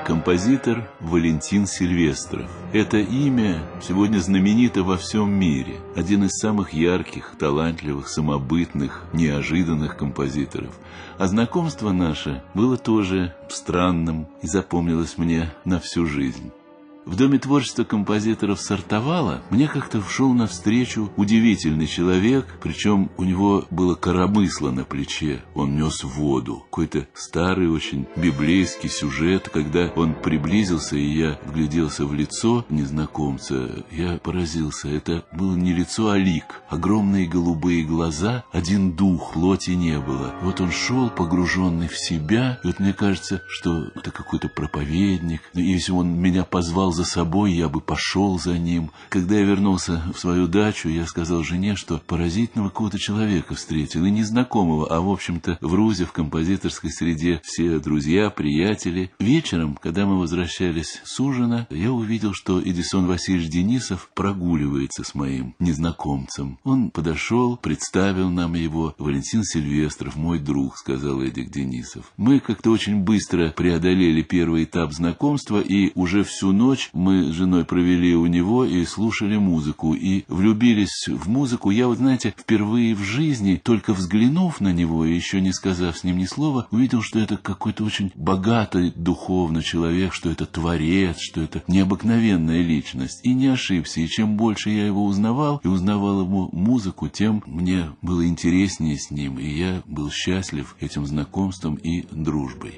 Композитор Валентин Сильвестров. Это имя сегодня знаменито во всем мире. Один из самых ярких, талантливых, самобытных, неожиданных композиторов. А знакомство наше было тоже странным и запомнилось мне на всю жизнь. В Доме творчества композиторов Сартовала мне как-то шел навстречу удивительный человек, причем у него было коромысло на плече, он нес воду. Какой-то старый очень библейский сюжет, когда он приблизился, и я вгляделся в лицо незнакомца, я поразился, это было не лицо, а лик. Огромные голубые глаза, один дух, плоти не было. Вот он шел, погруженный в себя, и вот мне кажется, что это какой-то проповедник, и если он меня позвал за собой, я бы пошел за ним. Когда я вернулся в свою дачу, я сказал жене, что поразительного какого-то человека встретил, и незнакомого, а в общем-то в Рузе, в композиторской среде все друзья, приятели. Вечером, когда мы возвращались с ужина, я увидел, что Эдисон Васильевич Денисов прогуливается с моим незнакомцем. Он подошел, представил нам его. Валентин Сильвестров, мой друг, сказал Эдик Денисов. Мы как-то очень быстро преодолели первый этап знакомства, и уже всю ночь мы с женой провели у него и слушали музыку, и влюбились в музыку. Я, вот знаете, впервые в жизни, только взглянув на него и еще не сказав с ним ни слова, увидел, что это какой-то очень богатый духовно человек, что это творец, что это необыкновенная личность. И не ошибся, и чем больше я его узнавал, и узнавал его музыку, тем мне было интереснее с ним, и я был счастлив этим знакомством и дружбой.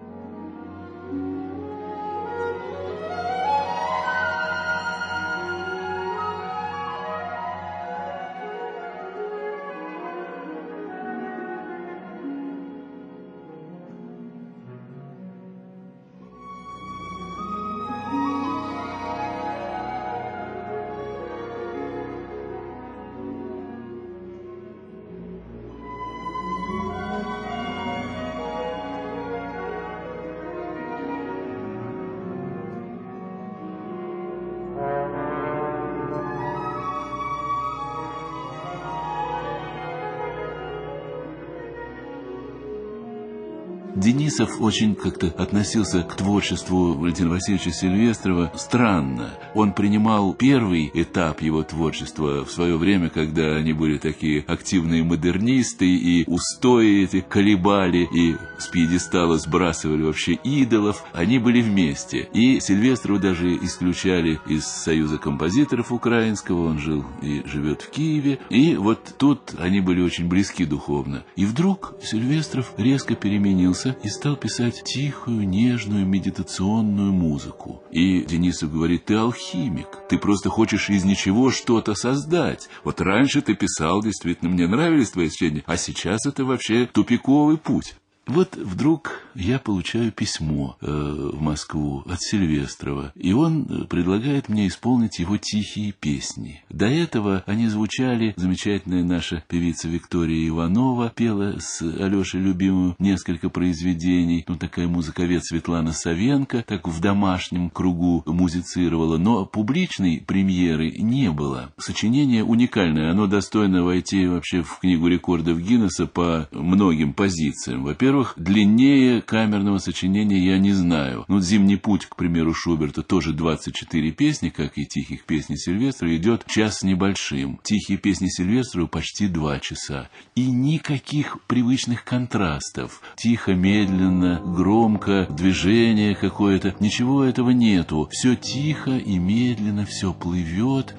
Денисов очень как-то относился к творчеству Валентина Васильевича Сильвестрова странно. Он принимал первый этап его творчества в свое время, когда они были такие активные модернисты, и устои эти колебали, и с пьедестала сбрасывали вообще идолов. Они были вместе. И Сильвестрова даже исключали из Союза композиторов украинского. Он жил и живет в Киеве. И вот тут они были очень близки духовно. И вдруг Сильвестров резко переменился и стал писать тихую, нежную, медитационную музыку. И Денисов говорит: ты алхимик, ты просто хочешь из ничего что-то создать. Вот раньше ты писал, действительно, мне нравились твои сочинения, а сейчас это вообще тупиковый путь. Вот вдруг я получаю письмо в Москву от Сильвестрова, и он предлагает мне исполнить его тихие песни. До этого они звучали, замечательная наша певица Виктория Иванова пела с Алешей Любимым несколько произведений, такая музыковед Светлана Савенко так в домашнем кругу музицировала, но публичной премьеры не было. Сочинение уникальное, оно достойно войти вообще в книгу рекордов Гиннесса по многим позициям. Во-первых, длиннее камерного сочинения я не знаю. «Зимний путь», к примеру, Шуберта, тоже 24 песни, как и «Тихих песней Сильвестрова», идет час с небольшим. «Тихие песни Сильвестрова» почти 2 часа. И никаких привычных контрастов. Тихо, медленно, громко, движение какое-то. Ничего этого нету. Все тихо и медленно, все плывет.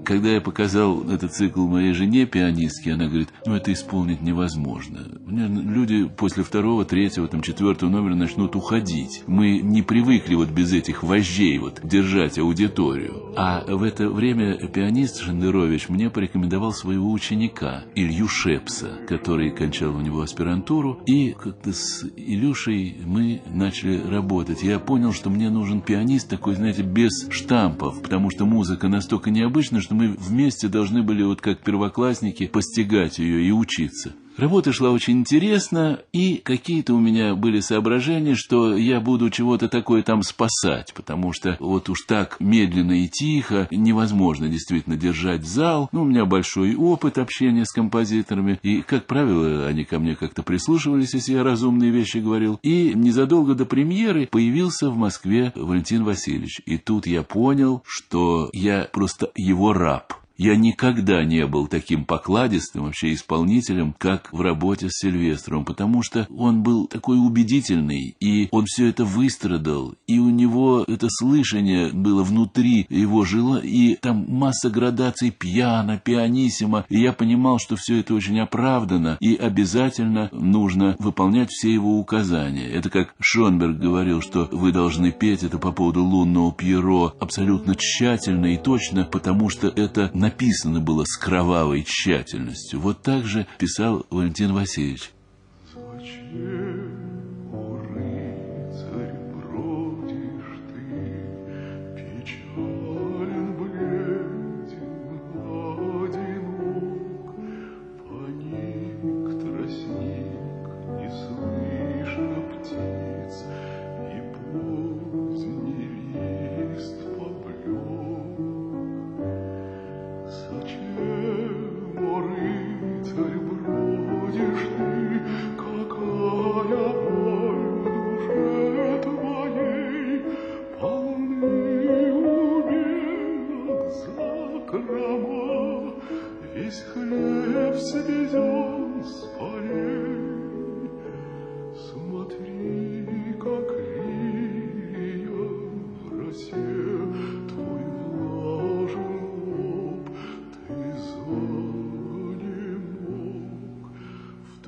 когда я показал этот цикл моей жене, пианистке, она говорит, это исполнить невозможно. Люди после второго, третьего, четвертого номера начнут уходить. Мы не привыкли без этих вожжей держать аудиторию. А в это время пианист Шендерович мне порекомендовал своего ученика, Илью Шепса, который кончал у него аспирантуру. И как-то с Илюшей мы начали работать. Я понял, что мне нужен пианист такой, знаете, без штампов, потому что музыка настолько необычна, что мы вместе должны были, как первоклассники, постигать ее и учиться. Работа шла очень интересно, и какие-то у меня были соображения, что я буду чего-то такое там спасать, потому что уж так медленно и тихо невозможно действительно держать зал. У меня большой опыт общения с композиторами, и, как правило, они ко мне как-то прислушивались, если я разумные вещи говорил. И незадолго до премьеры появился в Москве Валентин Васильевич. И тут я понял, что я просто его раб. Я никогда не был таким покладистым вообще исполнителем, как в работе с Сильвестровым, потому что он был такой убедительный, и он все это выстрадал, и у него это слышание было внутри его жило, и там масса градаций пиано, пианиссимо, и я понимал, что все это очень оправдано, и обязательно нужно выполнять все его указания. Это как Шонберг говорил, что вы должны петь это по поводу лунного Пьеро абсолютно тщательно и точно, потому что это написано было с кровавой тщательностью. Вот так же писал Валентин Васильевич. Весь хлеб свезен с полей, смотри, как лилия в росе, твой влажен лоб, ты занемог в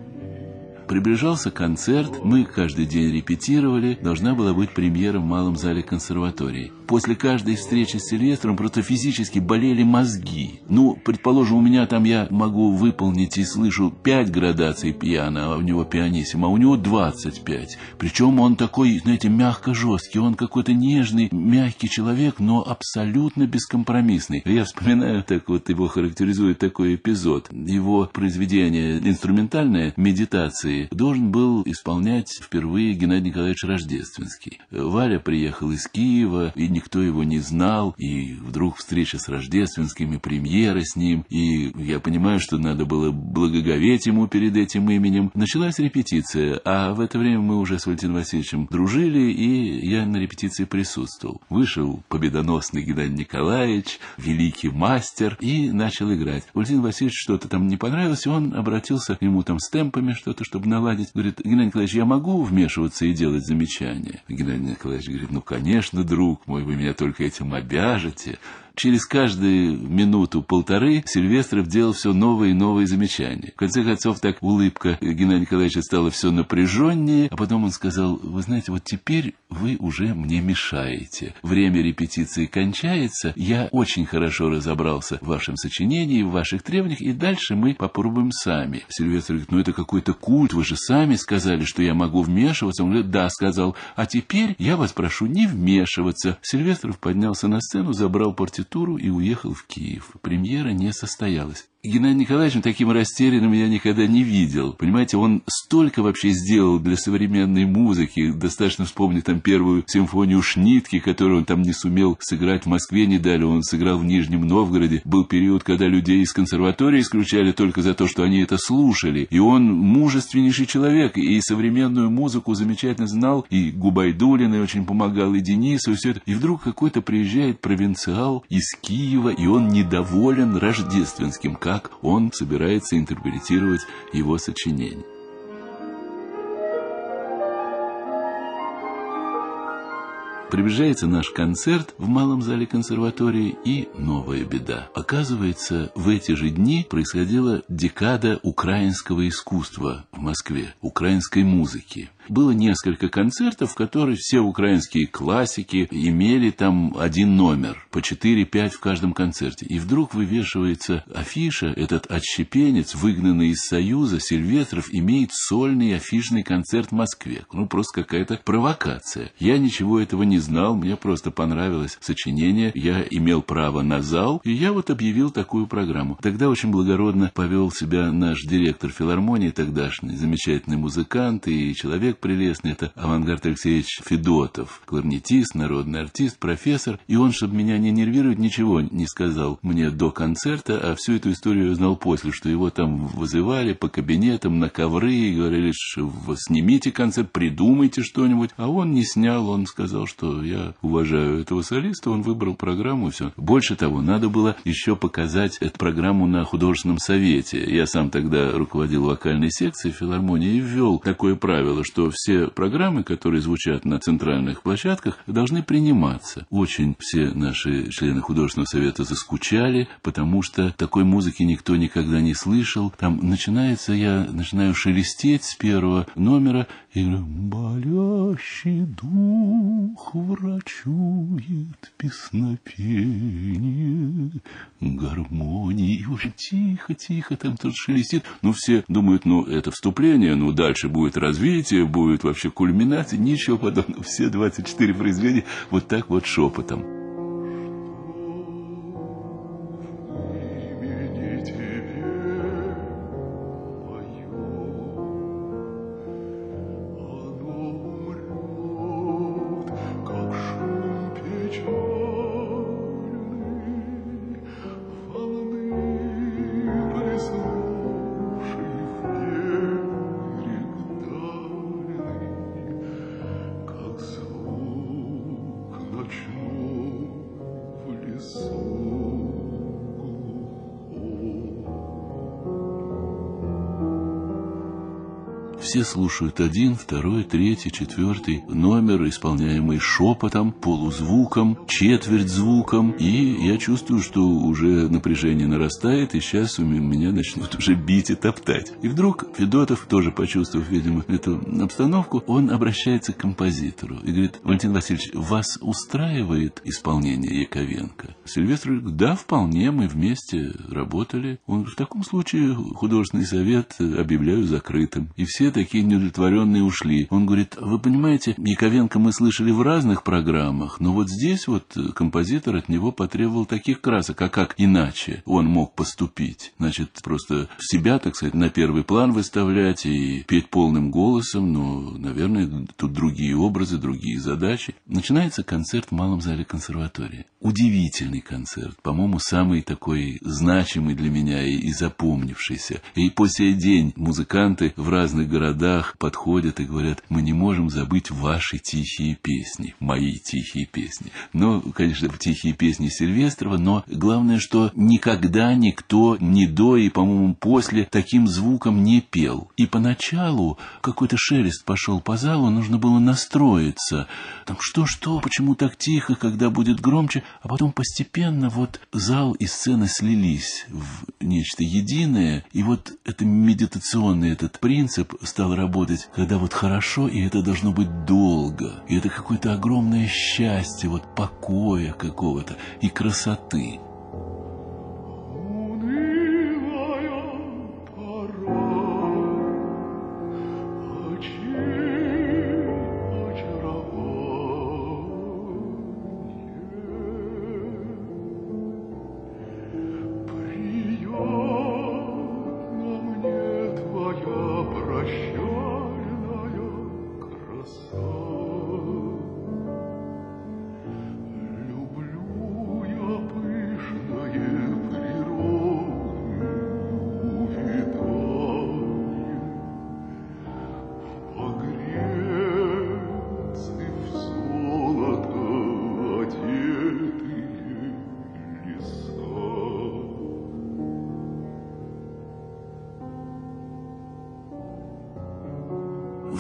твоей. Приближался концерт, мы каждый день репетировали, должна была быть премьера в Малом зале консерватории. После каждой встречи с Сильвестром просто физически болели мозги. Предположим, у меня там я могу выполнить и слышу 5 градаций пиано, а у него пианиссимо, а у него 25. Причем он такой, знаете, мягко-жесткий, он какой-то нежный, мягкий человек, но абсолютно бескомпромиссный. Я вспоминаю, так его характеризует такой эпизод. Его произведение инструментальное «Медитации» должен был исполнять впервые Геннадий Николаевич Рождественский. Валя приехал из Киева, и никто его не знал, и вдруг встреча с Рождественским, и премьера с ним, и я понимаю, что надо было благоговеть ему перед этим именем. Началась репетиция, а в это время мы уже с Валентином Васильевичем дружили, и я на репетиции присутствовал. Вышел победоносный Геннадий Николаевич, великий мастер, и начал играть. Валентин Васильевич что-то там не понравилось, и он обратился к нему с темпами что-то, чтобы наладить. Говорит: Геннадий Николаевич, я могу вмешиваться и делать замечания? Геннадий Николаевич говорит: конечно, друг мой, вы меня только этим обяжете. Через каждую минуту-полторы Сильвестров делал все новые и новые замечания. В конце концов, так улыбка Геннадия Николаевича стала все напряженнее, а потом он сказал: вы знаете, теперь вы уже мне мешаете. Время репетиции кончается, я очень хорошо разобрался в вашем сочинении, в ваших требованиях, и дальше мы попробуем сами. Сильвестров говорит: это какой-то культ, вы же сами сказали, что я могу вмешиваться. Он говорит: да, сказал, а теперь я вас прошу не вмешиваться. Сильвестров поднялся на сцену, забрал партитуру и уехал в Киев. Премьера не состоялась. Геннадия Николаевича таким растерянным я никогда не видел. Понимаете, он столько вообще сделал для современной музыки. Достаточно вспомнить первую симфонию Шнитке, которую он там не сумел сыграть в Москве, не дали, он сыграл в Нижнем Новгороде. Был период, когда людей из консерватории исключали только за то, что они это слушали. И он мужественнейший человек, и современную музыку замечательно знал, и Губайдуллин очень помогал, и Денису, и все это. И вдруг какой-то приезжает провинциал из Киева, и он недоволен Рождественским, как он собирается интерпретировать его сочинение. приближается наш концерт в малом зале консерватории, и новая беда. Оказывается, в эти же дни происходила декада украинского искусства в Москве, украинской музыки. Было несколько концертов, в которых все украинские классики имели там один номер, по 4-5 в каждом концерте. И вдруг вывешивается афиша, этот отщепенец, выгнанный из Союза, Сильвестров, имеет сольный афишный концерт в Москве. Ну, просто какая-то провокация. Я ничего этого не знал, мне просто понравилось сочинение, я имел право на зал, и я вот объявил такую программу. Тогда очень благородно повел себя наш директор филармонии тогдашний, замечательный музыкант и человек прелестный, это Авангард Алексеевич Федотов, кларнетист, народный артист, профессор, и он, чтобы меня не нервировать, ничего не сказал мне до концерта, а всю эту историю я узнал после, что его там вызывали по кабинетам на ковры и говорили, что снимите концерт, придумайте что-нибудь, а он не снял, он сказал, что я уважаю этого солиста, он выбрал программу и все. Больше того, надо было еще показать эту программу на художественном совете. Я сам тогда руководил вокальной секцией филармонии и ввел такое правило, что все программы, которые звучат на центральных площадках, должны приниматься. Очень все наши члены художественного совета заскучали, потому что такой музыки никто никогда не слышал. Там я начинаю шелестеть с первого номера и говорю: болящий дух врачует песнопение гармонии. И, в общем, тихо, там тут шелестит. Ну, все думают, это вступление, дальше будет развитие, будет вообще кульминация. Ничего подобного. Все 24 произведения вот так вот шепотом. Все слушают один, второй, третий, четвертый номер, исполняемый шепотом, полузвуком, четверть звуком. И я чувствую, что уже напряжение нарастает, и сейчас у меня начнут уже бить и топтать. И вдруг Федотов, тоже почувствовав, видимо, эту обстановку, он обращается к композитору и говорит: Валентин Васильевич, вас устраивает исполнение Яковенко? Сильвестр говорит: да, вполне, мы вместе работали. Он говорит: в таком случае художественный совет объявляю закрытым. И все такие неудовлетворенные ушли. Он говорит: вы понимаете, Яковенко мы слышали в разных программах, но вот здесь вот композитор от него потребовал таких красок, а как иначе он мог поступить? Значит, просто себя, так сказать, на первый план выставлять и петь полным голосом, наверное, тут другие образы, другие задачи. Начинается концерт в малом зале консерватории. Удивительный концерт, по-моему, самый такой значимый для меня и запомнившийся. И по сей день музыканты в разных городах подходят и говорят: мы не можем забыть ваши тихие песни, мои тихие песни. Конечно, тихие песни Сильвестрова, но главное, что никогда никто ни до и, по-моему, после таким звуком не пел. И поначалу какой-то шелест пошел по залу, нужно было настроиться. Там что, почему так тихо, когда будет громче? А потом постепенно вот зал и сцена слились в нечто единое, и вот это медитационный этот принцип стал работать, когда вот хорошо, и это должно быть долго, и это какое-то огромное счастье, вот покоя какого-то и красоты. Люблю я пышно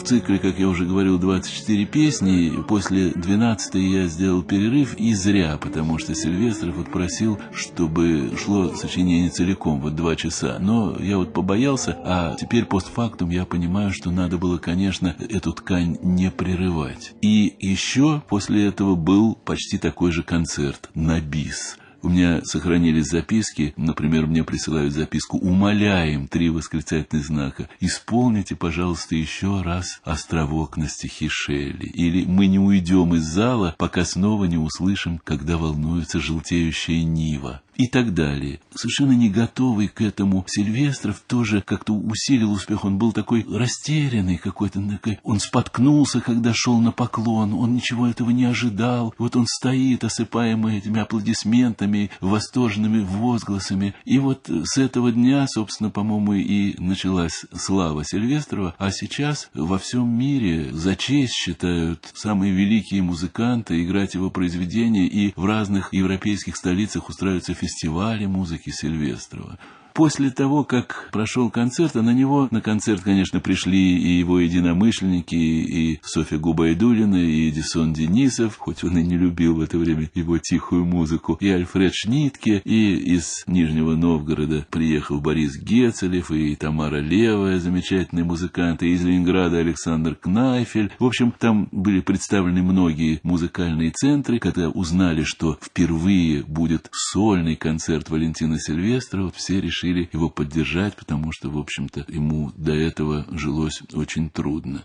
цикле, как я уже говорил, 24 песни. После 12-й я сделал перерыв, и зря, потому что Сильвестров вот просил, чтобы шло сочинение целиком, вот 2 часа. Но я вот побоялся, а теперь постфактум я понимаю, что надо было, конечно, эту ткань не прерывать. И еще после этого был почти такой же концерт на бис. У меня сохранились записки, например, мне присылают записку: «Умоляем», 3 восклицательных знака, «исполните, пожалуйста, еще раз «Островок» на стихи Шелли». Или «Мы не уйдем из зала, пока снова не услышим, когда волнуется желтеющая нива». И так далее. Совершенно не готовый к этому Сильвестров тоже как-то усилил успех. Он был такой растерянный какой-то. Он споткнулся, когда шел на поклон. Он ничего этого не ожидал. Вот он стоит, осыпаемый этими аплодисментами, восторженными возгласами. И вот с этого дня, собственно, по-моему, и началась слава Сильвестрова. А сейчас во всем мире за честь считают самые великие музыканты играть его произведения. И в разных европейских столицах устраиваются фестивале музыки Сильвестрова. После того, как прошел концерт, а на концерт, конечно, пришли и его единомышленники, и Софья Губайдуллина, и Эдисон Денисов, хоть он и не любил в это время его тихую музыку, и Альфред Шнитке, и из Нижнего Новгорода приехал Борис Гецелев, и Тамара Левая, замечательные музыканты, и из Ленинграда Александр Кнайфель. В общем, там были представлены многие музыкальные центры. Когда узнали, что впервые будет сольный концерт Валентина Сильвестрова, все решили его поддержать, потому что, в общем-то, ему до этого жилось очень трудно.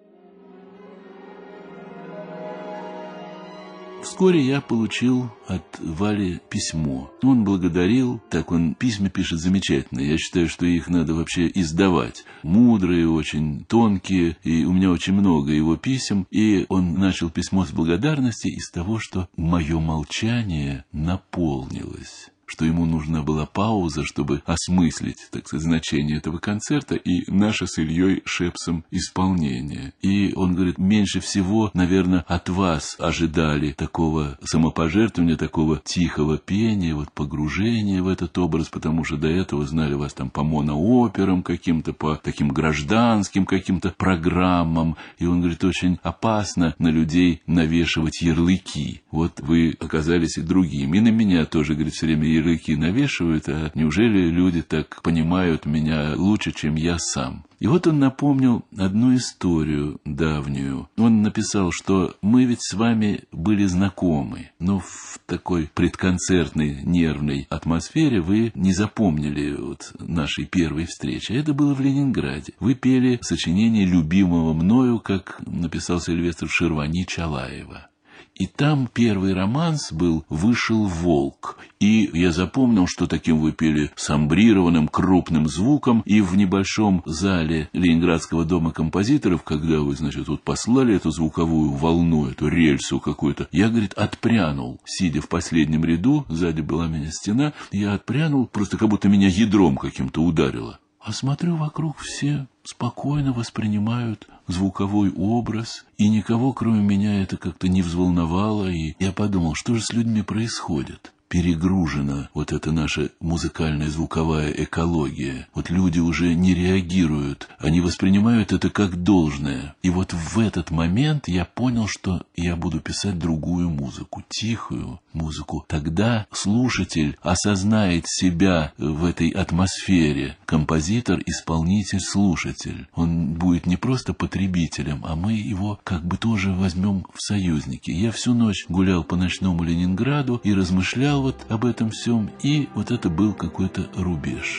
Вскоре я получил от Вали письмо. Он благодарил, так он письма пишет замечательные. Я считаю, что их надо вообще издавать. Мудрые, очень тонкие, и у меня очень много его писем. И он начал письмо с благодарности из того, что мое молчание наполнилось, что ему нужна была пауза, чтобы осмыслить, так сказать, значение этого концерта и наше с Ильей Шепсом исполнение. И он говорит: меньше всего, наверное, от вас ожидали такого самопожертвования, такого тихого пения, вот погружения в этот образ, потому что до этого знали вас там по монооперам каким-то, по таким гражданским каким-то программам. И он говорит: очень опасно на людей навешивать ярлыки. Вот вы оказались и другими. И на меня тоже, говорит, все время ярлыки навешивают, а неужели люди так понимают меня лучше, чем я сам? И вот он напомнил одну историю давнюю. Он написал, что мы ведь с вами были знакомы, но в такой предконцертной нервной атмосфере вы не запомнили вот нашей первой встречи. Это было в Ленинграде. Вы пели сочинение любимого мною, как написал Сильвестров, Шервани Чалаева. И там первый романс был «Вышел волк». И я запомнил, что таким вы пели с амбрированным крупным звуком. И в небольшом зале Ленинградского дома композиторов, когда вы, значит, вот послали эту звуковую волну, эту рельсу какую-то, я, говорит, отпрянул, сидя в последнем ряду, сзади была у меня стена, я отпрянул, просто как будто меня ядром каким-то ударило. А смотрю, вокруг все спокойно воспринимают звуковой образ, и никого, кроме меня, это как-то не взволновало, и я подумал, что же с людьми происходит? Перегружена вот эта наша музыкальная звуковая экология. Вот люди уже не реагируют, они воспринимают это как должное. И вот в этот момент я понял, что я буду писать другую музыку, тихую музыку. Тогда слушатель осознает себя в этой атмосфере. Композитор, исполнитель, слушатель. Он будет не просто потребителем, а мы его как бы тоже возьмем в союзники. Я всю ночь гулял по ночному Ленинграду и размышлял вот об этом всем, и вот это был какой-то рубеж.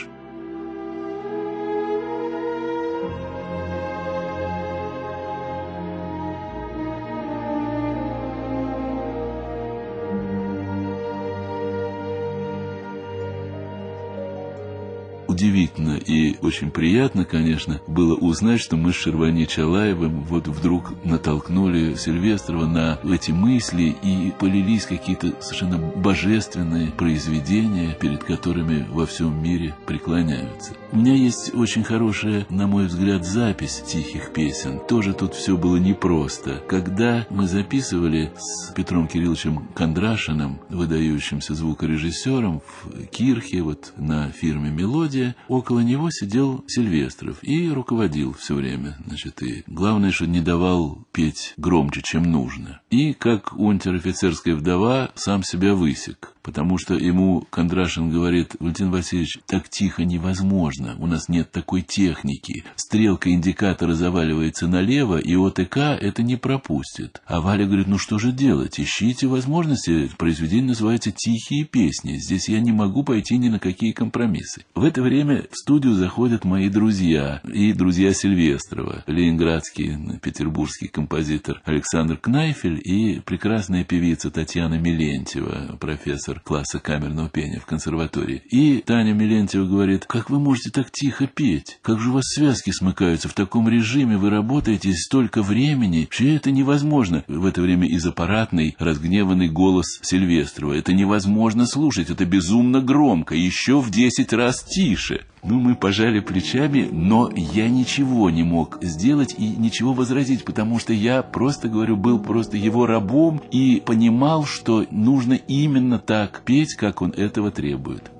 Удивительно и очень приятно, конечно, было узнать, что мы с Шервани Чалаевым вот вдруг натолкнули Сильвестрова на эти мысли, и полились какие-то совершенно божественные произведения, перед которыми во всем мире преклоняются. У меня есть очень хорошая, на мой взгляд, запись тихих песен. Тоже тут все было непросто. Когда мы записывали с Петром Кирилловичем Кондрашиным, выдающимся звукорежиссером, в Кирхе, вот на фирме «Мелодия», сзади, около него сидел Сильвестров и руководил все время. Значит, и главное, что не давал петь громче, чем нужно. И, как унтер-офицерская вдова, сам себя высек. Потому что ему Кондрашин говорит: Валентин Васильевич, так тихо невозможно, у нас нет такой техники. Стрелка индикатора заваливается налево, и ОТК это не пропустит. А Валя говорит: ну что же делать? Ищите возможности. Произведение называется «Тихие песни». Здесь я не могу пойти ни на какие компромиссы. В это время в студию заходят мои друзья и друзья Сильвестрова. Ленинградский, петербургский композитор Александр Кнайфель и прекрасная певица Татьяна Милентьева, профессор класса камерного пения в консерватории. И Таня Милентьева говорит: как вы можете так тихо петь? Как же у вас связки смыкаются? В таком режиме вы работаете столько времени. Вообще это невозможно. В это время из аппаратной разгневанный голос Сильвестрова: это невозможно слушать, это безумно громко, еще в 10 раз тише. Ну, мы пожали плечами, но я ничего не мог сделать и ничего возразить, потому что я просто, говорю, был просто его рабом и понимал, что нужно именно так петь, как он этого требует.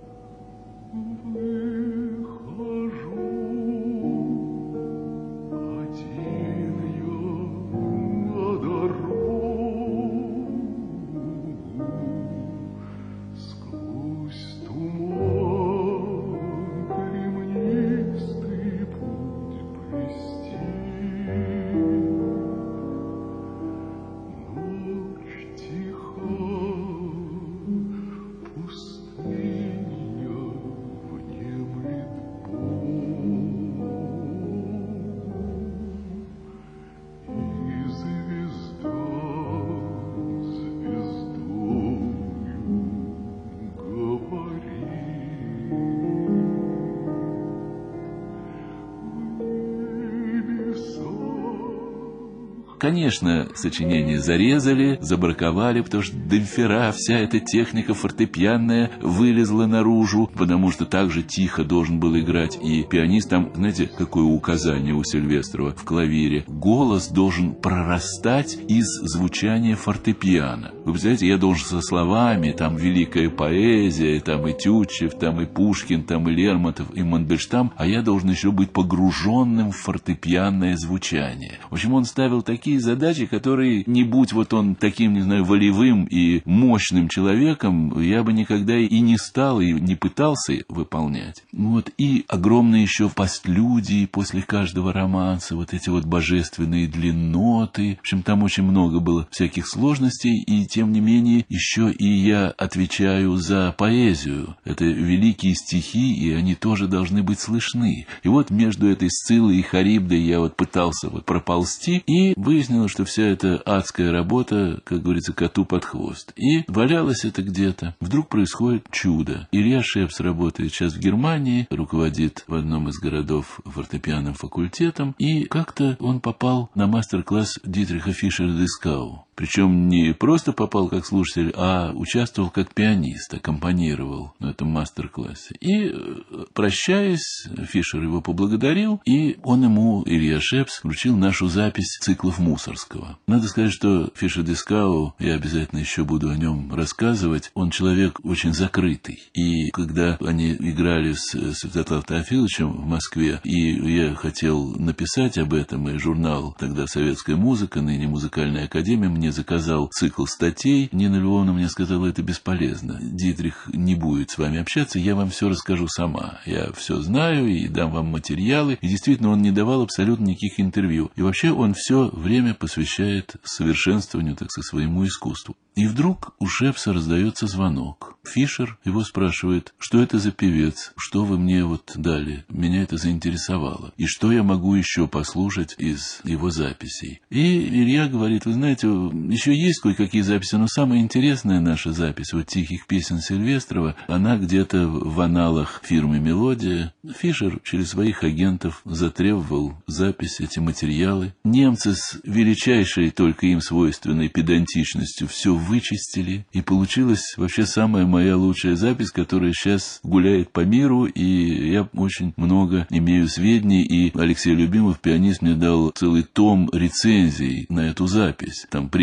Конечно, сочинение зарезали, забраковали, потому что демпфера, вся эта техника фортепианная вылезла наружу, потому что так же тихо должен был играть и пианист. Там, знаете, какое указание у Сильвестрова в клавире? Голос должен прорастать из звучания фортепиано. Вы представляете, я должен со словами, там великая поэзия, там и Тютчев, там и Пушкин, там и Лермонтов, и Мандельштам, а я должен еще быть погруженным в фортепианное звучание. В общем, он ставил такие задачи, которые, не будь вот он таким, не знаю, волевым и мощным человеком, я бы никогда и не стал, и не пытался выполнять. Вот. И огромные еще постлюдии после каждого романса, вот эти вот божественные длинноты. В общем, там очень много было всяких сложностей, и тем не менее еще и я отвечаю за поэзию. Это великие стихи, и они тоже должны быть слышны. И вот между этой Сциллой и Харибдой я вот пытался вот проползти, и выяснилось, что вся эта адская работа, как говорится, коту под хвост. И валялось это где-то. Вдруг происходит чудо. Илья Шепс работает сейчас в Германии, руководит в одном из городов фортепианным факультетом, и как-то он попал на мастер-класс Дитриха Фишера-Дискау. Причем не просто попал как слушатель, а участвовал как пианист, аккомпанировал на этом мастер-классе. И, прощаясь, Фишер его поблагодарил, и он ему, Илья Шепс, вручил нашу запись циклов Мусорского. Надо сказать, что Фишер-Дискау, я обязательно еще буду о нем рассказывать, он человек очень закрытый. И когда они играли с Святославом Теофиловичем в Москве, и я хотел написать об этом, и журнал тогда «Советская музыка», ныне «Музыкальная академия», мне заказал цикл статей. Нина Львовна мне сказала: это бесполезно. Дитрих не будет с вами общаться, я вам все расскажу сама. Я все знаю и дам вам материалы. И действительно, он не давал абсолютно никаких интервью. И вообще он все время посвящает совершенствованию, так сказать, своему искусству. И вдруг у Шепса раздается звонок. Фишер его спрашивает: что это за певец? Что вы мне вот дали? Меня это заинтересовало. И что я могу еще послушать из его записей? И Илья говорит: вы знаете, еще есть кое-какие записи, но самая интересная наша запись, вот «Тихих песен» Сильвестрова, она где-то в аналах фирмы «Мелодия». Фишер через своих агентов затребовал запись, эти материалы. Немцы с величайшей, только им свойственной педантичностью все вычистили, и получилась вообще самая моя лучшая запись, которая сейчас гуляет по миру, и я очень много имею сведений, и Алексей Любимов, пианист, мне дал целый том рецензий на эту запись. Там премии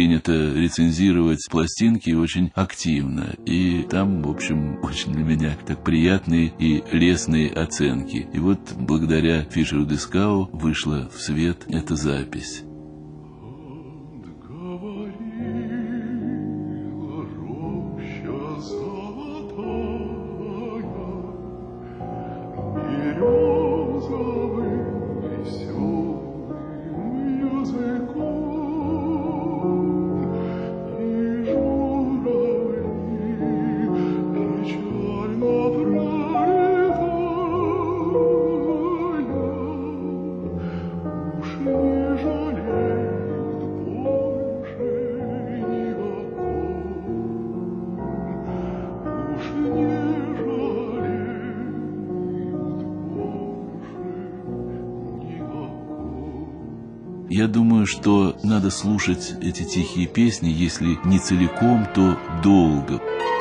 принято рецензировать пластинки очень активно. И там, в общем, очень для меня так приятные и лестные оценки. И вот благодаря Фишеру Дискау вышла в свет эта запись. Я думаю, что надо слушать эти тихие песни, если не целиком, то долго.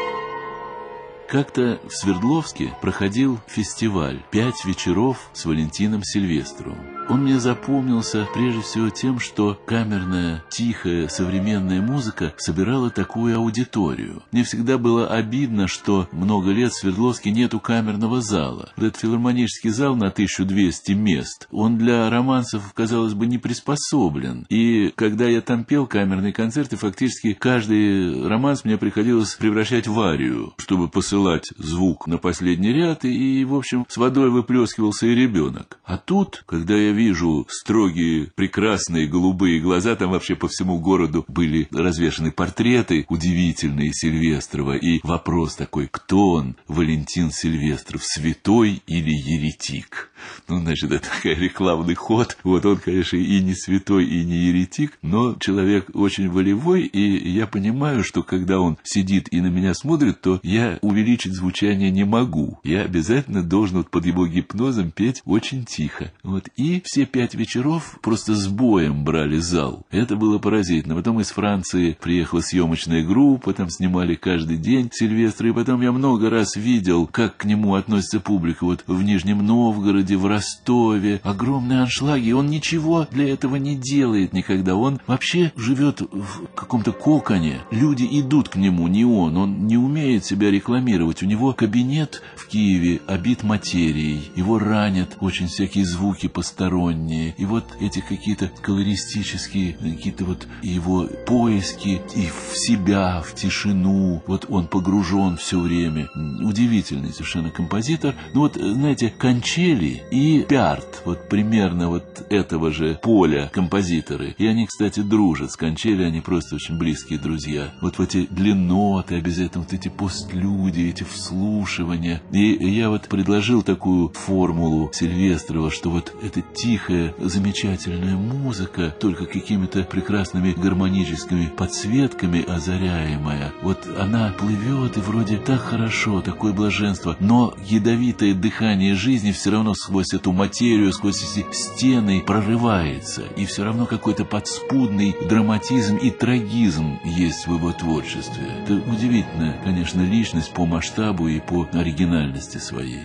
Как-то в Свердловске проходил фестиваль «5 вечеров с Валентином Сильвестровым». Он мне запомнился прежде всего тем, что камерная, тихая, современная музыка собирала такую аудиторию. Мне всегда было обидно, что много лет в Свердловске нету камерного зала. Вот этот филармонический зал на 1200 мест, он для романсов, казалось бы, не приспособлен. И когда я там пел камерные концерты, фактически каждый романс мне приходилось превращать в арию, чтобы посылать звук на последний ряд, и, в общем, с водой выплескивался и ребенок. А тут, когда я вижу строгие, прекрасные голубые глаза, там вообще по всему городу были развешаны портреты удивительные Сильвестрова, и вопрос такой: кто он, Валентин Сильвестров, святой или еретик? Ну, значит, это такой рекламный ход. Вот он, конечно, и не святой, и не еретик, но человек очень волевой, и я понимаю, что когда он сидит и на меня смотрит, то я увеличить звучание не могу. Я обязательно должен вот под его гипнозом петь очень тихо. Вот. И все 5 вечеров просто с боем брали зал. Это было поразительно. Потом из Франции приехала съемочная группа, там снимали каждый день Сильвестра, и потом я много раз видел, как к нему относится публика. Вот в Нижнем Новгороде, в Ростове огромные аншлаги. Он ничего для этого не делает никогда. Он вообще живет в каком-то коконе. Люди идут к нему, не он. Он не умеет себя рекламировать. У него кабинет в Киеве обит материей. Его ранят очень всякие звуки посторонние. И вот эти какие-то колористические, какие-то вот его поиски и в себя, в тишину. Вот он погружен все время. Удивительный совершенно композитор. Ну вот, знаете, Кончели и Пярт, вот примерно вот этого же поля композиторы. И они, кстати, дружат. С Кончели они просто очень близкие друзья. Вот в эти длинноты, обязательно вот эти постлюди, эти вслушивания. И я вот предложил такую формулу Сильвестрова, что вот эта тихая, замечательная музыка, только какими-то прекрасными гармоническими подсветками озаряемая, вот она плывет, и вроде так хорошо, такое блаженство, но ядовитое дыхание жизни все равно сквозь эту материю, сквозь эти стены прорывается, и все равно какой-то подспудный драматизм и трагизм есть в его творчестве. Это удивительная, конечно, личность по масштабу и по оригинальности своей.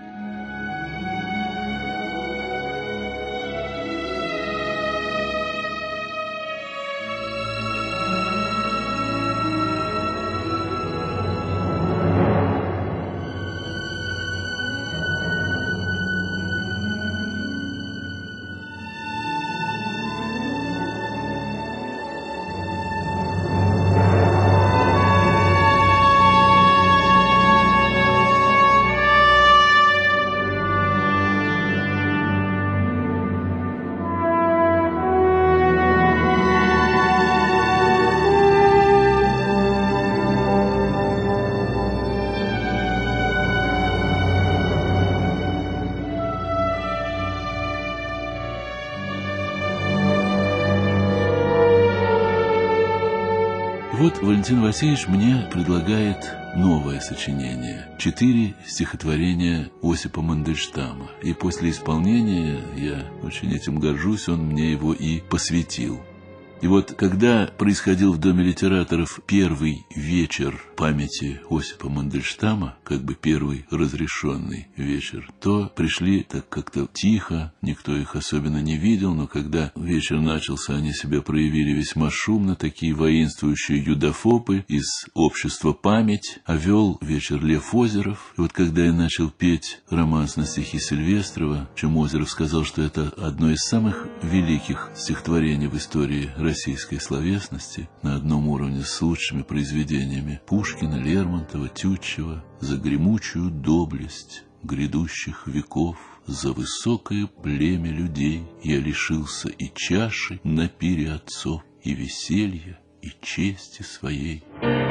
Вот Валентин Васильевич мне предлагает новое сочинение. 4 стихотворения Осипа Мандельштама. И после исполнения, я очень этим горжусь, он мне его и посвятил. И вот когда происходил в Доме литераторов первый вечер памяти Осипа Мандельштама, как бы первый разрешенный вечер, то пришли так как-то тихо, никто их особенно не видел, но когда вечер начался, они себя проявили весьма шумно, такие воинствующие юдофобы из общества «Память», а вел вечер Лев Озеров. И вот когда я начал петь романс на стихи Сильвестрова, чем Озеров сказал, что это одно из самых великих стихотворений в истории российской словесности, на одном уровне с лучшими произведениями Пушкина, Лермонтова, Тютчева, за гремучую доблесть грядущих веков, за высокое племя людей я лишился и чаши на пире отцов, и веселья, и чести своей.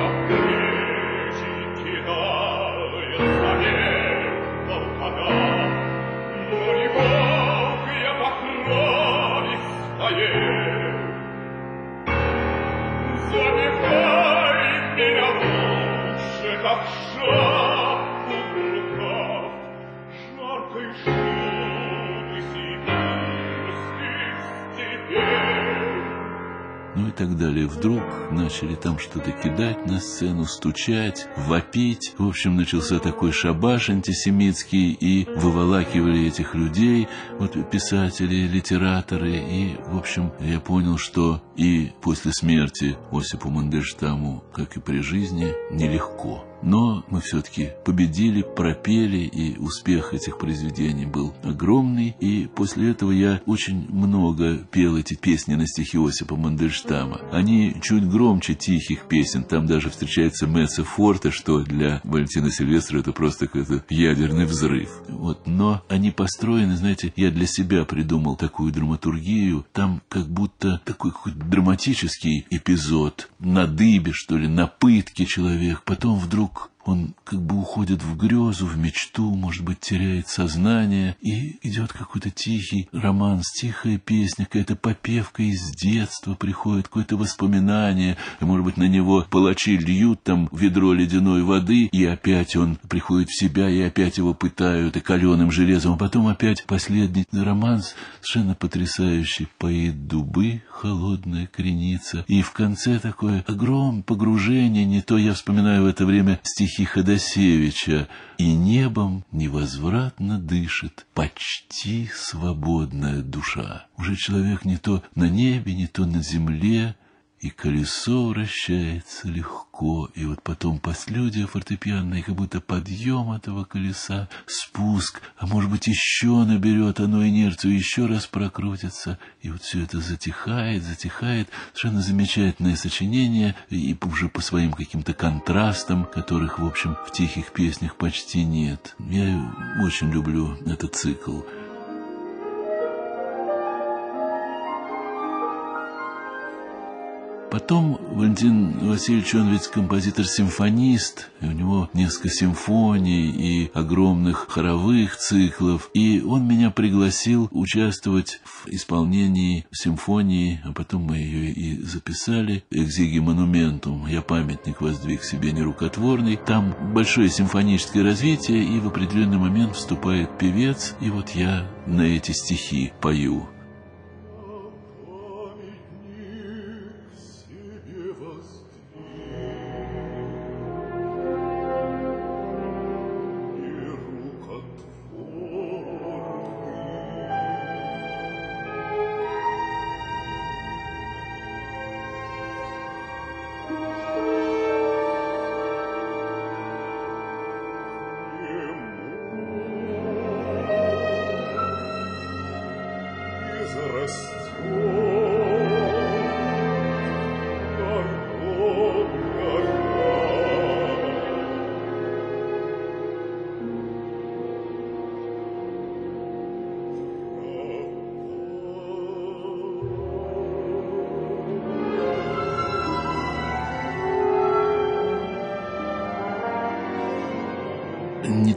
Ну и так далее. Вдруг начали там что-то кидать на сцену, стучать, вопить. В общем, начался такой шабаш антисемитский, и выволакивали этих людей, вот писатели, литераторы. И, в общем, я понял, что и после смерти Осипу Мандельштаму, как и при жизни, нелегко. Но мы все-таки победили, пропели, и успех этих произведений был огромный. И после этого я очень много пел эти песни на стихи Осипа Мандельштама. Они чуть громче тихих песен. Там даже встречается меццо форте, что для Валентина Сильвестрова это просто какой-то ядерный взрыв. Вот. Но они построены, знаете, я для себя придумал такую драматургию. Там как будто такой какой-то драматический эпизод. На дыбе, что ли, на пытке человек. Потом вдруг он как бы уходит в грезу, в мечту, может быть, теряет сознание, и идет какой-то тихий романс, тихая песня, какая-то попевка из детства приходит, какое-то воспоминание, и, может быть, на него палачи льют там ведро ледяной воды, и опять он приходит в себя, и опять его пытают, и каленым железом, а потом опять последний романс, совершенно потрясающий, поет дубы, холодная креница, и в конце такое огромное погружение, не то я вспоминаю в это время стихи Ходосевича: «И небом невозвратно дышит почти свободная душа». Уже человек не то на небе, не то на земле, и колесо вращается легко. И вот потом постлюдия фортепианная, как будто подъем этого колеса, спуск, а может быть еще наберет оно инерцию, еще раз прокрутится. И вот все это затихает. Совершенно замечательное сочинение, и уже по своим каким-то контрастам, которых, в общем, в тихих песнях почти нет. Я очень люблю этот цикл. Потом Валентин Васильевич, он ведь композитор-симфонист, и у него несколько симфоний и огромных хоровых циклов, и он меня пригласил участвовать в исполнении симфонии, а потом мы ее и записали, «Экзиги монументум», «Я памятник воздвиг себе нерукотворный». Там большое симфоническое развитие, и в определенный момент вступает певец, и вот я на эти стихи пою.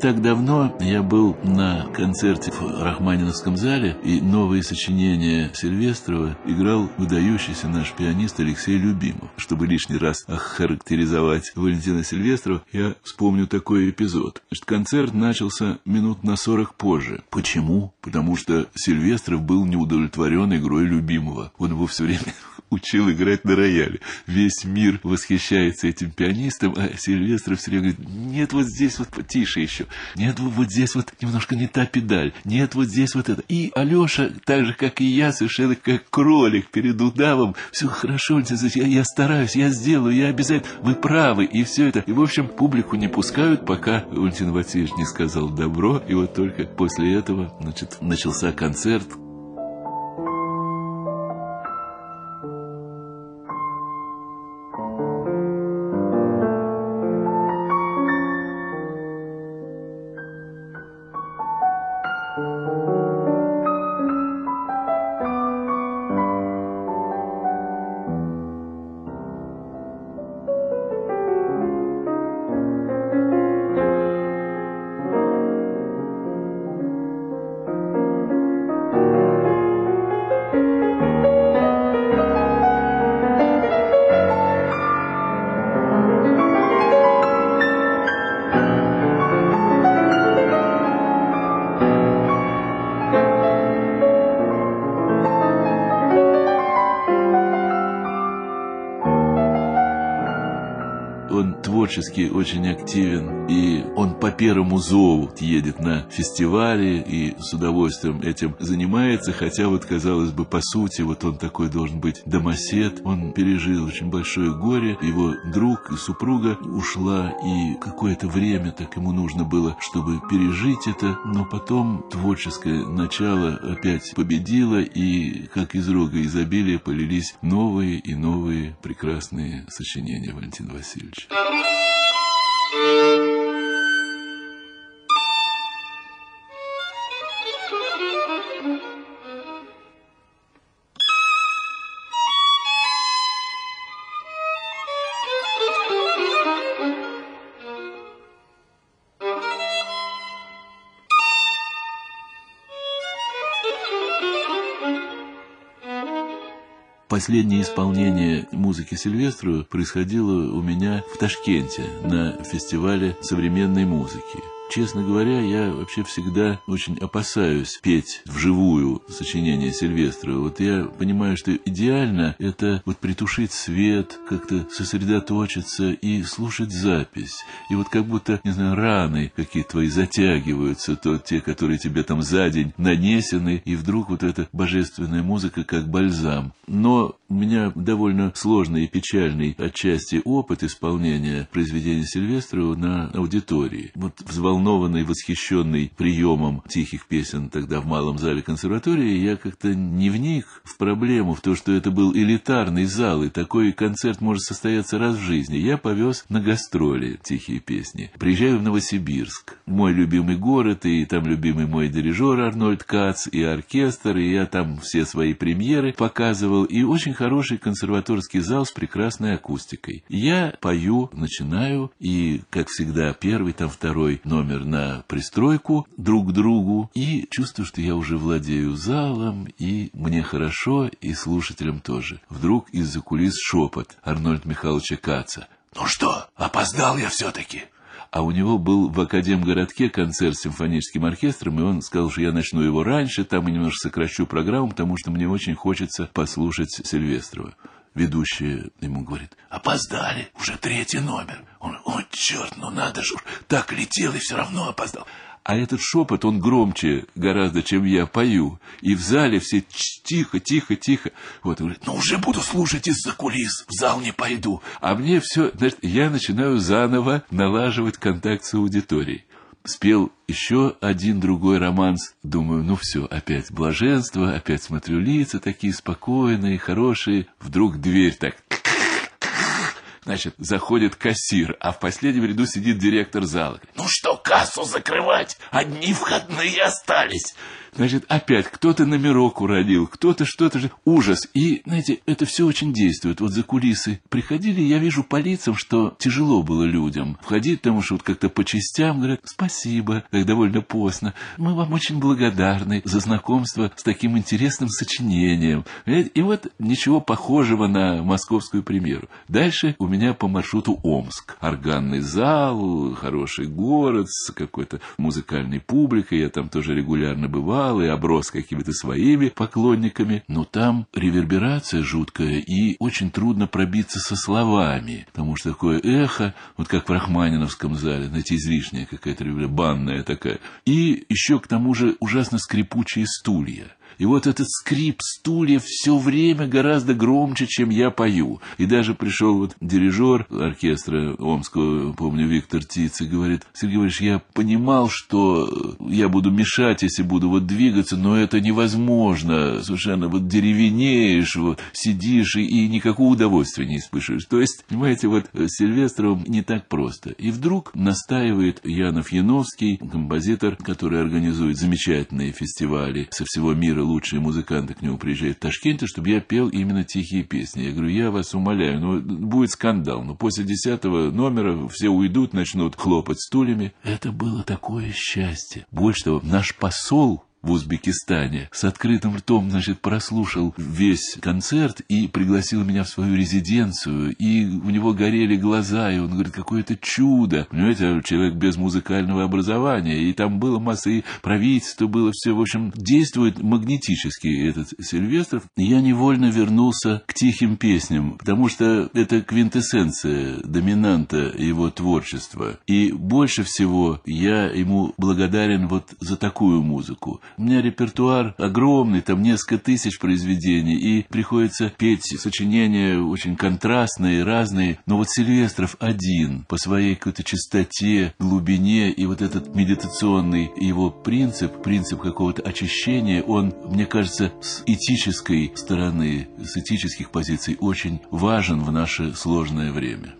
так давно я был на концерте в Рахманиновском зале, и новые сочинения Сильвестрова играл выдающийся наш пианист Алексей Любимов. Чтобы лишний раз охарактеризовать Валентина Сильвестрова, я вспомню такой эпизод. Значит, концерт начался минут на 40 позже. Почему? Потому что Сильвестров был не удовлетворен игрой Любимова. Он его все время учил играть на рояле. Весь мир восхищается этим пианистом, а Сильвестров все время говорит: нет, вот здесь вот потише еще, нет, вот здесь вот немножко не та педаль, нет, вот здесь вот это. И Алеша, так же, как и я, совершенно как кролик перед удавом: все хорошо, я стараюсь, я сделаю, я обязательно, вы правы, и все это. И, в общем, публику не пускают, пока Валентин Васильевич не сказал добро, и вот только после этого, значит, начался концерт. Он творчески очень активен, и он по первому зову едет на фестивали и с удовольствием этим занимается, хотя вот, казалось бы, по сути, вот он такой должен быть домосед. Он пережил очень большое горе, его друг и супруга ушла, и какое-то время так ему нужно было, чтобы пережить это, но потом творческое начало опять победило, и как из рога изобилия полились новые и новые прекрасные сочинения Валентина Васильевича. Последнее исполнение музыки Сильвестрова происходило у меня в Ташкенте на фестивале современной музыки. Честно говоря, я вообще всегда очень опасаюсь петь вживую сочинения Сильвестрова. Вот я понимаю, что идеально это вот притушить свет, как-то сосредоточиться и слушать запись. И вот как будто, не знаю, раны какие-то твои затягиваются, то те, которые тебе там за день нанесены, и вдруг вот эта божественная музыка как бальзам. Но у меня довольно сложный и печальный отчасти опыт исполнения произведения Сильвестрова на аудитории. Вот взволнованный, восхищенный приемом тихих песен тогда в малом зале консерватории, я как-то не вник в проблему, в то, что это был элитарный зал, и такой концерт может состояться раз в жизни. Я повез на гастроли тихие песни. Приезжаю в Новосибирск, мой любимый город, и там любимый мой дирижер Арнольд Кац, и оркестр, и я там все свои премьеры показывал, и очень хороший консерваторский зал с прекрасной акустикой. Я пою, начинаю, и, как всегда, первый, там второй номер на пристройку друг к другу, и чувствую, что я уже владею залом, и мне хорошо, и слушателям тоже. Вдруг из-за кулис шепот Арнольда Михайловича Каца: «Ну что, опоздал я все-таки?» А у него был в Академгородке концерт с симфоническим оркестром, и он сказал, что я начну его раньше, там и немножко сокращу программу, потому что мне очень хочется послушать Сильвестрова. Ведущая ему говорит: «Опоздали, уже третий номер». Он: «О, черт, ну надо же, так летел и все равно опоздал». А этот шепот, он громче гораздо, чем я пою. И в зале все тихо, тихо, тихо. Вот, он говорит: «Ну уже буду слушать из-за кулис, в зал не пойду». А мне все, значит, я начинаю заново налаживать контакт с аудиторией. Спел еще один другой романс. Думаю, ну все, опять блаженство, опять смотрю лица такие спокойные, хорошие. Вдруг дверь так... Значит, заходит кассир, а в последнем ряду сидит директор зала. «Ну что, кассу закрывать? Одни входные остались». Значит, опять кто-то номерок уронил, кто-то что-то же. Ужас. И, знаете, это все очень действует. Вот за кулисы приходили, я вижу по лицам, что тяжело было людям входить, потому что вот как-то по частям говорят: спасибо, так довольно поздно. Мы вам очень благодарны за знакомство с таким интересным сочинением. И вот ничего похожего на московскую премьеру. Дальше у меня по маршруту Омск. Органный зал, хороший город с какой-то музыкальной публикой. Я там тоже регулярно бывал и оброс какими-то своими поклонниками. Но там реверберация жуткая, и очень трудно пробиться со словами, потому что такое эхо, вот как в Рахманиновском зале, знаете, излишняя какая-то банная такая. И еще к тому же ужасно скрипучие стулья. И вот этот скрип стульев все время гораздо громче, чем я пою. И даже пришел вот дирижер оркестра омского, помню, Виктор Тиц, и говорит: Сергей Иванович, я понимал, что я буду мешать, если буду вот двигаться, но это невозможно. Совершенно вот деревенеешь, вот, сидишь и никакого удовольствия не испытываешь. То есть, понимаете, вот с Сильвестровым не так просто. И вдруг настаивает Янов Яновский, композитор, который организует замечательные фестивали со всего мира, лучшие музыканты к нему приезжают в Ташкенте, чтобы я пел именно тихие песни. Я говорю: я вас умоляю, ну будет скандал, но после 10-го номера все уйдут, начнут хлопать стульями. Это было такое счастье. Больше того, наш посол в Узбекистане с открытым ртом, значит, прослушал весь концерт и пригласил меня в свою резиденцию, и у него горели глаза, и он говорит: какое-то чудо. Понимаете, человек без музыкального образования, и там было масса, и правительство было все, в общем, действует магнетически этот Сильвестров. Я невольно вернулся к тихим песням, потому что это квинтэссенция, доминанта его творчества. И больше всего я ему благодарен вот за такую музыку. У меня репертуар огромный, там несколько тысяч произведений, и приходится петь сочинения очень контрастные, разные. Но вот Сильвестров один по своей какой-то чистоте, глубине, и вот этот медитационный его принцип какого-то очищения, он, мне кажется, с этической стороны, с этических позиций очень важен в наше сложное время.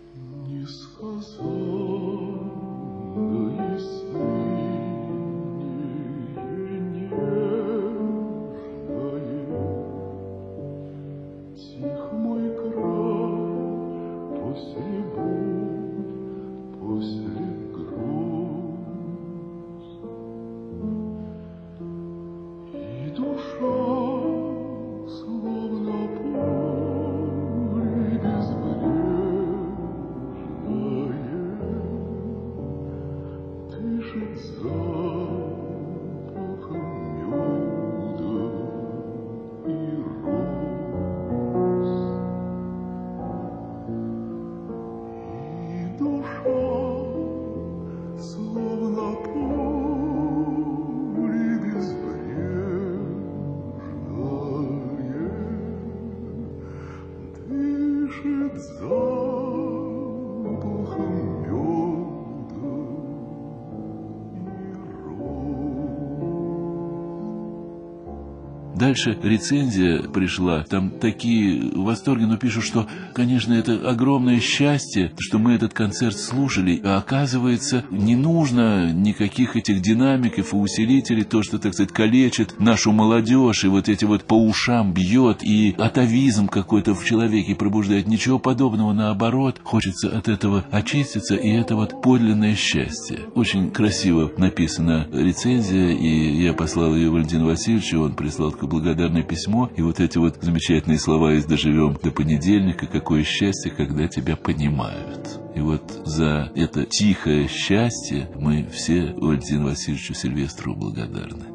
Дальше рецензия пришла, там такие восторги, но пишут, что, конечно, это огромное счастье, что мы этот концерт слушали, а оказывается, не нужно никаких этих динамиков и усилителей, то, что, так сказать, калечит нашу молодежь, и вот эти вот по ушам бьет, и атовизм какой-то в человеке пробуждает. Ничего подобного, наоборот, хочется от этого очиститься, и это вот подлинное счастье. Очень красиво написана рецензия, и я послал ее Валентину Васильевичу, он прислал благодарное письмо, и вот эти вот замечательные слова из «Доживем до понедельника», какое счастье, когда тебя понимают. И вот за это тихое счастье мы все Валентину Васильевичу Сильвестрову благодарны.